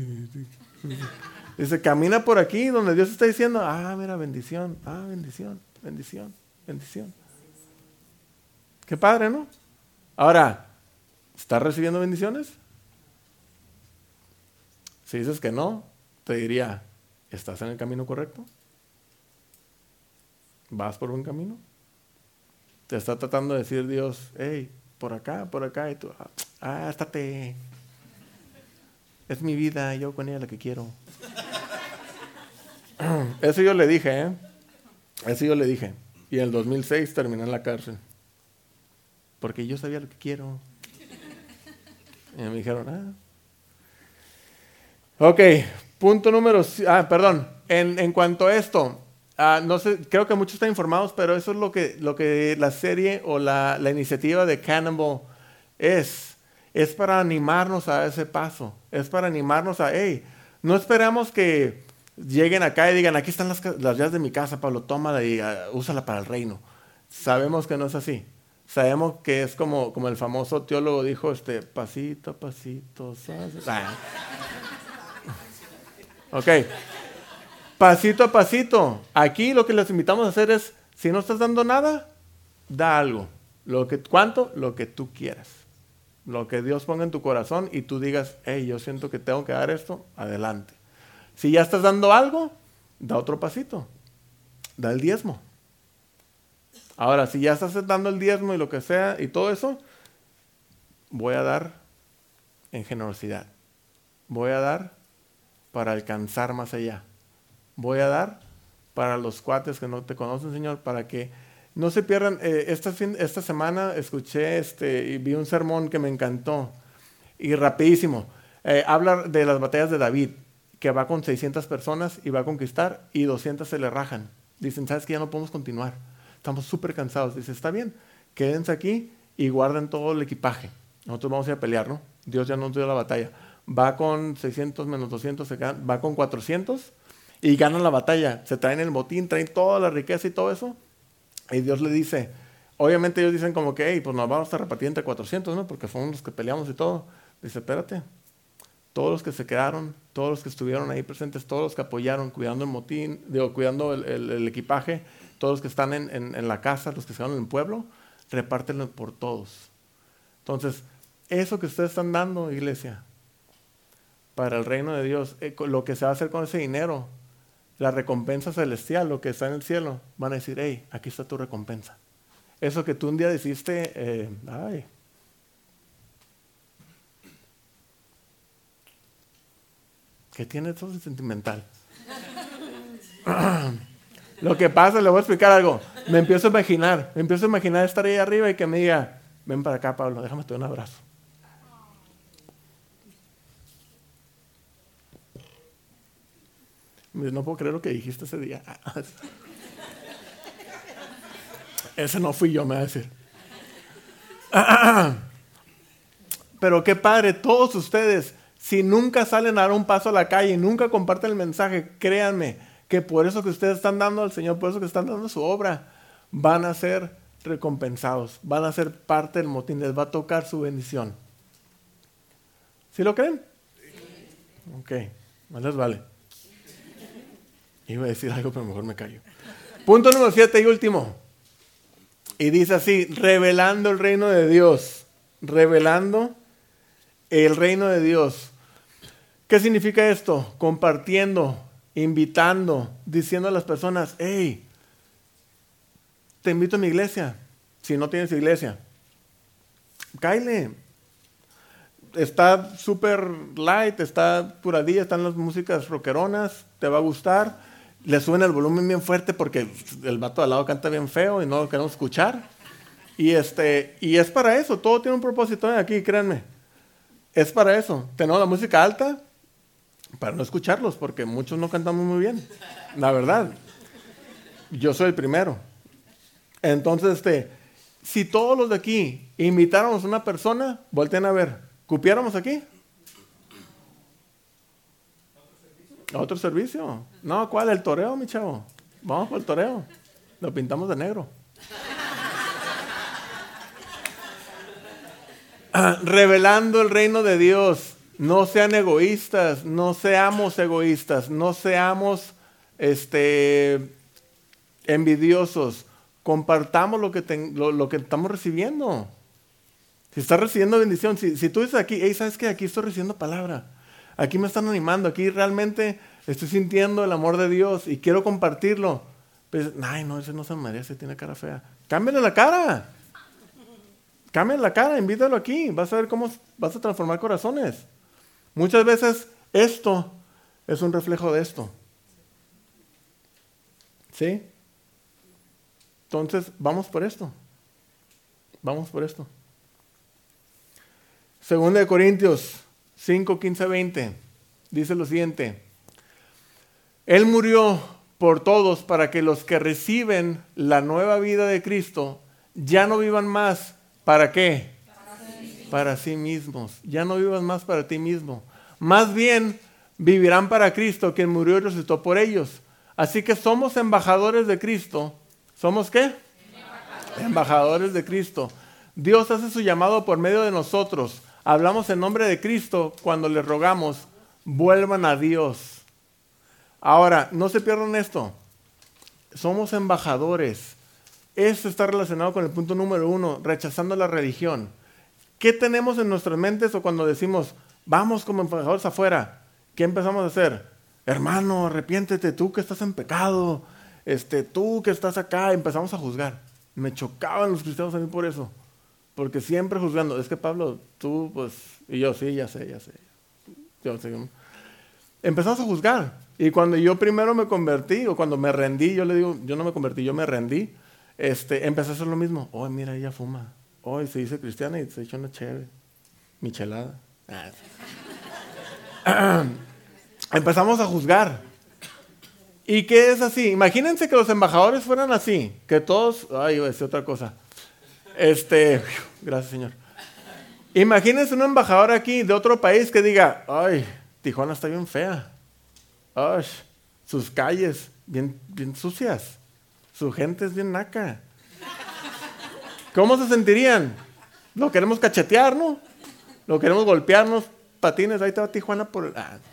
Dice, camina por aquí donde Dios está diciendo, ah, mira, bendición, ah, bendición, bendición, bendición. Qué padre, ¿no? Ahora, ¿estás recibiendo bendiciones? Si dices que no, te diría, ¿estás en el camino correcto? ¿Vas por buen camino? Te está tratando de decir Dios, hey, por acá, por acá, y tú, ah, estate. Es mi vida, yo con ella la que quiero. Eso yo le dije, ¿eh? Eso yo le dije. Y en el dos mil seis terminé en la cárcel. Porque yo sabía lo que quiero. Y me dijeron, ah. Ok, punto número... Ah, perdón. En, en cuanto a esto, uh, no sé, creo que muchos están informados, pero eso es lo que, lo que la serie o la, la iniciativa de Cannonball es. Es para animarnos a ese paso. Es para animarnos a, hey, no esperamos que lleguen acá y digan, aquí están las, las llaves de mi casa, Pablo, tómala y uh, úsala para el reino. Sabemos que no es así. Sabemos que es como, como el famoso teólogo dijo, este, pasito a pasito. Ah. Ok. Pasito a pasito. Aquí lo que les invitamos a hacer es, si no estás dando nada, da algo. Lo que, ¿cuánto? Lo que tú quieras. Lo que Dios ponga en tu corazón y tú digas, hey, yo siento que tengo que dar esto, adelante. Si ya estás dando algo, da otro pasito. Da el diezmo. Ahora, si ya estás dando el diezmo y lo que sea y todo eso, voy a dar en generosidad. Voy a dar para alcanzar más allá. Voy a dar para los cuates que no te conocen, Señor, para que no se pierdan. Eh, esta, fin, esta semana escuché este, y vi un sermón que me encantó. Y rapidísimo. Eh, habla de las batallas de David, que va con seiscientas personas y va a conquistar y doscientas se le rajan. Dicen, ¿sabes qué? Ya no podemos continuar. Estamos súper cansados. Dice, está bien, quédense aquí y guarden todo el equipaje. Nosotros vamos a ir a pelear, ¿no? Dios ya nos dio la batalla. Va con seiscientos menos doscientos, se quedan, va con cuatrocientos y ganan la batalla. Se traen el botín, traen toda la riqueza y todo eso. Y Dios le dice, obviamente ellos dicen como que, hey, pues nos vamos a repartir entre cuatrocientos, ¿no? Porque fuimos los que peleamos y todo. Dice, espérate. Todos los que se quedaron, todos los que estuvieron ahí presentes, todos los que apoyaron, cuidando el motín, digo, cuidando el, el, el equipaje, todos los que están en, en, en la casa, los que se quedaron en el pueblo, repártenlo por todos. Entonces, eso que ustedes están dando, iglesia, para el reino de Dios, eh, lo que se va a hacer con ese dinero, la recompensa celestial, lo que está en el cielo, van a decir, hey, aquí está tu recompensa. Eso que tú un día dijiste, eh, ay, ¿qué tiene eso de sentimental? Lo que pasa, le voy a explicar algo. Me empiezo a imaginar, me empiezo a imaginar estar ahí arriba y que me diga, ven para acá, Pablo, déjame te doy un abrazo. No puedo creer lo que dijiste ese día. Ese no fui yo, me va a decir. Pero qué padre, todos ustedes, si nunca salen a dar un paso a la calle y nunca comparten el mensaje, créanme que por eso que ustedes están dando al Señor, por eso que están dando su obra, van a ser recompensados, van a ser parte del motín, les va a tocar su bendición. ¿Sí lo creen? Sí. Ok, más les vale. Iba a decir algo, pero mejor me callo. Punto número siete y último. Y dice así, revelando el reino de Dios. Revelando el reino de Dios. ¿Qué significa esto? Compartiendo, invitando, diciendo a las personas, hey, te invito a mi iglesia. Si no tienes iglesia, cáele. Está súper light, está puradilla, están las músicas rockeronas, te va a gustar. Le suben el volumen bien fuerte porque el vato de al lado canta bien feo y no lo queremos escuchar. Y, este, y es para eso, todo tiene un propósito aquí, créanme. Es para eso. Tenemos la música alta para no escucharlos, porque muchos no cantamos muy bien. La verdad. Yo soy el primero. Entonces, este, si todos los de aquí invitáramos a una persona, volteen a ver. ¿Cupiéramos aquí? ¿Otro servicio? No, ¿cuál? El toreo, mi chavo. Vamos por el toreo. Lo pintamos de negro. Ah, revelando el reino de Dios. No sean egoístas, no seamos egoístas, no seamos este, envidiosos. Compartamos lo que, ten, lo, lo que estamos recibiendo. Si estás recibiendo bendición, si, si tú dices aquí, hey, ¿sabes qué? Aquí estoy recibiendo palabra. Aquí me están animando, aquí realmente estoy sintiendo el amor de Dios y quiero compartirlo. Pues, ay, no, ese no se merece, tiene cara fea. Cámbiale la cara. Cámbiale la cara, invítalo aquí. Vas a ver cómo vas a transformar corazones. Muchas veces esto es un reflejo de esto. ¿Sí? Entonces, vamos por esto. Vamos por esto. Segunda de Corintios cinco, quince, veinte. Dice lo siguiente. Él murió por todos para que los que reciben la nueva vida de Cristo ya no vivan más. ¿Para qué? Para sí, para sí mismos. Ya no vivas más para ti mismo. Más bien vivirán para Cristo, quien murió y resucitó por ellos. Así que somos embajadores de Cristo. ¿Somos qué? Embajadores. Embajadores de Cristo. Dios hace su llamado por medio de nosotros. Hablamos en nombre de Cristo cuando les rogamos, vuelvan a Dios. Ahora, no se pierdan esto. Somos embajadores. Esto está relacionado con el punto número uno, rechazando la religión. ¿Qué tenemos en nuestras mentes o cuando decimos, vamos como embajadores afuera? ¿Qué empezamos a hacer? Hermano, arrepiéntete, tú que estás en pecado, este, tú que estás acá, empezamos a juzgar. Me chocaban los cristianos a mí por eso. Porque siempre juzgando, es que Pablo, tú, pues, y yo, sí, ya sé, ya sé. Yo sé. Empezamos a juzgar. Y cuando yo primero me convertí, o cuando me rendí, yo le digo, yo no me convertí, yo me rendí, este, empecé a hacer lo mismo. Oh, mira, ella fuma. Oh, se dice cristiana y se echa una chévere. Michelada. Ah. Empezamos a juzgar. ¿Y qué es así? Imagínense que los embajadores fueran así, que todos, ay, iba a decir otra cosa. Este, gracias Señor. Imagínense un embajador aquí de otro país que diga, ay, Tijuana está bien fea. Ay, sus calles bien, bien sucias. Su gente es bien naca. ¿Cómo se sentirían? Lo queremos cachetear, ¿no? Lo queremos golpearnos, patines, ahí te va Tijuana por el... Ah.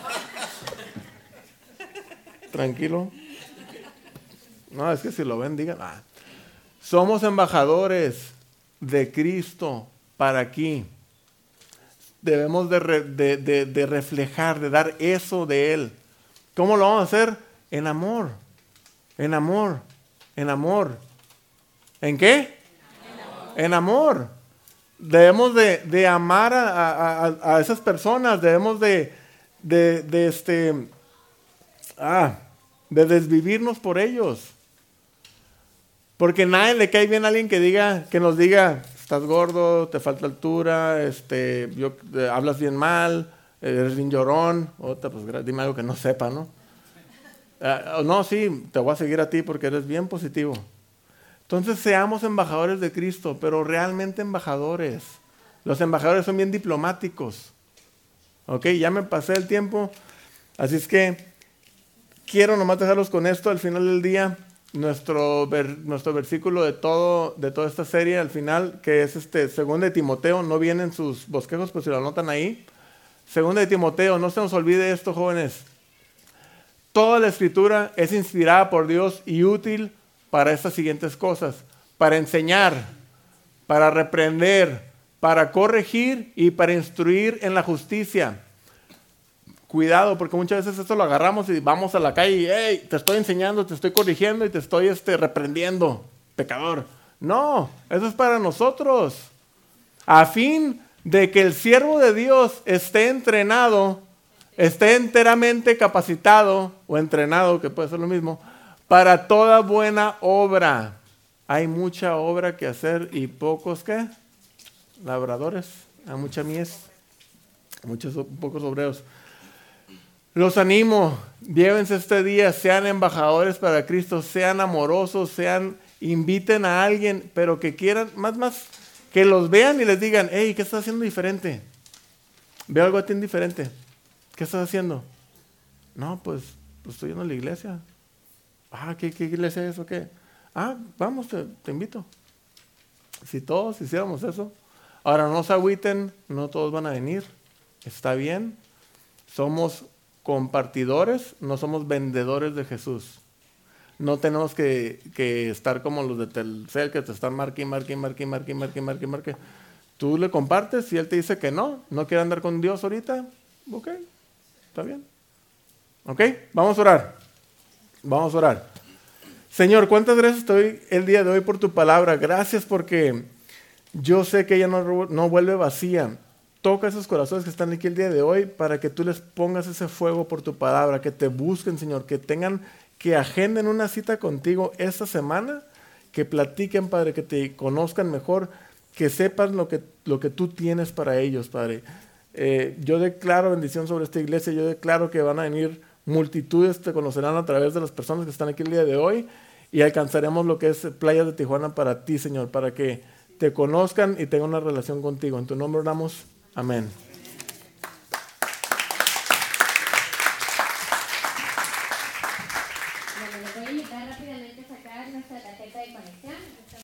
Tranquilo. No, es que si lo ven, digan, ah. Somos embajadores de Cristo para aquí. Debemos de, re, de, de, de reflejar, de dar eso de Él. ¿Cómo lo vamos a hacer? En amor. En amor. En amor. ¿En qué? En amor. En amor. Debemos de, de amar a, a, a esas personas. Debemos de, de, de, este, ah, de desvivirnos por ellos. Porque nadie le cae bien a alguien que diga, que nos diga, estás gordo, te falta altura, este, yo, eh, hablas bien mal, eres bien llorón. Otra, pues dime algo que no sepa, ¿no? Uh, no, sí, te voy a seguir a ti porque eres bien positivo. Entonces seamos embajadores de Cristo, pero realmente embajadores. Los embajadores son bien diplomáticos. Ok, ya me pasé el tiempo. Así es que quiero nomás dejarlos con esto al final del día. Nuestro, ver, nuestro versículo de, todo, de toda esta serie al final, que es este segundo de Timoteo, no vienen sus bosquejos, pero si lo anotan ahí. Segundo de Timoteo, no se nos olvide esto, jóvenes. Toda la escritura es inspirada por Dios y útil para estas siguientes cosas: para enseñar, para reprender, para corregir y para instruir en la justicia. Cuidado, porque muchas veces esto lo agarramos y vamos a la calle y hey, te estoy enseñando, te estoy corrigiendo y te estoy este, reprendiendo, pecador. No, eso es para nosotros, a fin de que el siervo de Dios esté entrenado, esté enteramente capacitado o entrenado, que puede ser lo mismo, para toda buena obra. Hay mucha obra que hacer y pocos, ¿qué? Labradores, hay mucha mies, muchos pocos obreros. Los animo, llévense este día, sean embajadores para Cristo, sean amorosos, sean, inviten a alguien, pero que quieran, más, más, que los vean y les digan, hey, ¿qué estás haciendo diferente? Veo algo a ti diferente. ¿Qué estás haciendo? No, pues, pues estoy yendo a la iglesia. Ah, ¿qué, qué iglesia es o qué? Ah, vamos, te, te invito. Si todos hiciéramos eso. Ahora, no se agüiten, no todos van a venir. Está bien. Somos compartidores, no somos vendedores de Jesús. No tenemos que, que estar como los de Telcel que te están marque, marque, marque, marque, marque, marque, marque. Tú le compartes y él te dice que no, no quiere andar con Dios ahorita. Ok, está bien. Ok, vamos a orar. Vamos a orar. Señor, cuántas gracias te doy el día de hoy por tu palabra. Gracias porque yo sé que ella no, no vuelve vacía. Toca esos corazones que están aquí el día de hoy para que tú les pongas ese fuego por tu palabra, que te busquen, Señor, que tengan, que agenden una cita contigo esta semana, que platiquen, Padre, que te conozcan mejor, que sepan lo que, lo que tú tienes para ellos, Padre. Eh, yo declaro bendición sobre esta iglesia, yo declaro que van a venir multitudes, te conocerán a través de las personas que están aquí el día de hoy y alcanzaremos lo que es Playas de Tijuana para ti, Señor, para que te conozcan y tengan una relación contigo. En tu nombre oramos. Amén.